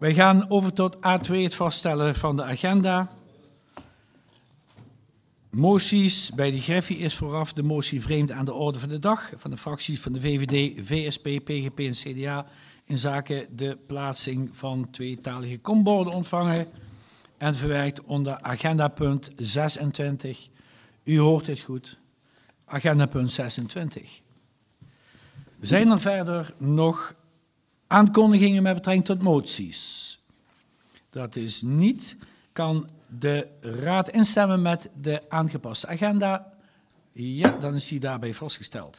Wij gaan over tot A2, het vaststellen van de agenda. Moties. Bij de Griffie is vooraf de motie vreemd aan de orde van de dag van de fracties van de VVD, VSP, PGP en CDA in zaken de plaatsing van tweetalige komborden ontvangen en verwerkt onder agendapunt 26. U hoort het goed. Agendapunt 26. Zijn er verder nog aankondigingen met betrekking tot moties? Dat is niet. Kan de Raad instemmen met de aangepaste agenda? Ja, dan is die daarbij vastgesteld.